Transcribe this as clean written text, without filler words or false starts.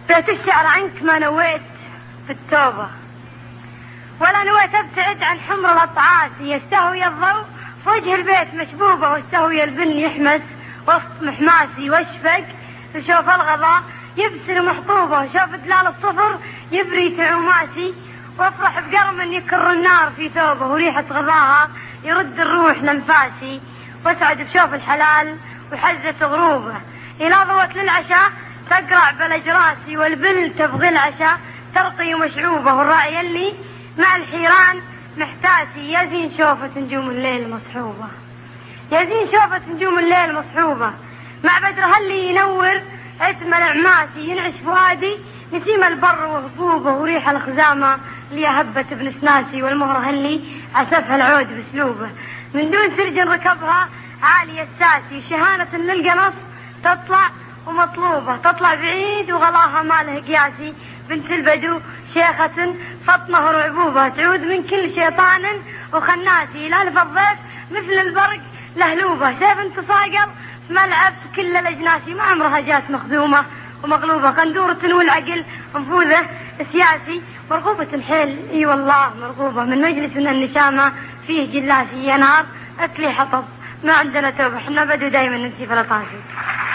بيت الشعر عنك ما نويت في التوبة، ولا نويت ابتعد عن حمر الأطعاس يستهوي الضوء في وجه البيت مشبوبة، واستهوي البن يحمس وسط محماسي، واشفق وشوف الغضاء يبسل محطوبة، وشوف دلال الصفر يبري تعوماسي، وافرح بقرم يكر النار في ثوبه، وريحة غضاها يرد الروح لنفاسي، واسعد بشوف الحلال وحزة غروبه، إلى ضوت للعشاء تقرع بلجراسي، والبل تبغي العشاء ترقي مشعوبه، والرأي اللي مع الحيران محتاسي، يزين شوفة نجوم الليل مصحوبة، يزين شوفة نجوم الليل مصحوبة، مع بدرها اللي ينور اسم العماسي، ينعش فؤادي نسيم البر وهبوبه، وريح الخزامة اللي هبت بنسناسي، والمهرة اللي عسفها العود بسلوبه، من دون سرج ركبها عالي الساسي، شهانة للقنص تطلع ومطلوبة، تطلع بعيد وغلاها ما له قياسي، بنت البدو شيخة فطنه رعبوبة، تعود من كل شيطان وخناسي، لا الضيف مثل البرق لهلوبة، سيف انتصاقل ملعب كل الأجناسي، ما عمرها جات مخزومة ومغلوبة، قندورة والعقل انفوذه سياسي، مرغوبة الحيل اي والله مرغوبة، من مجلس من النشامة فيه جلاسي، يا نار اكلي حطب ما عندنا توبة، احنا بدو دايما نمشي في الأطاسي.